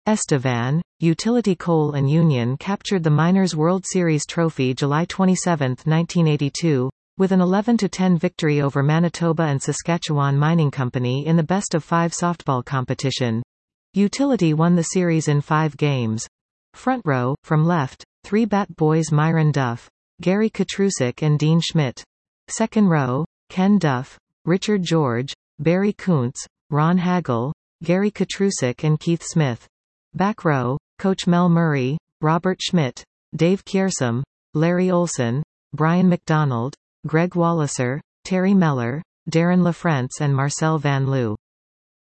Estevan. Utility Coal and Union captured the Miners' World Series trophy July 27, 1982, with an 11-10 victory over Manitoba and Saskatchewan Mining Company in the best-of-5 softball competition. Utility won the series in 5 games. Front row, from left, 3 Bat Boys Myron Duff, Gary Katrusik and Dean Schmidt. Second row, Ken Duff, Richard George, Barry Kuntz, Ron Hagel, Gary Katrusik and Keith Smith. Back row, Coach Mel Murray, Robert Schmidt, Dave Kiersum, Larry Olson, Brian McDonald, Greg Walliser, Terry Meller, Darren LaFrance and Marcel Van Loo.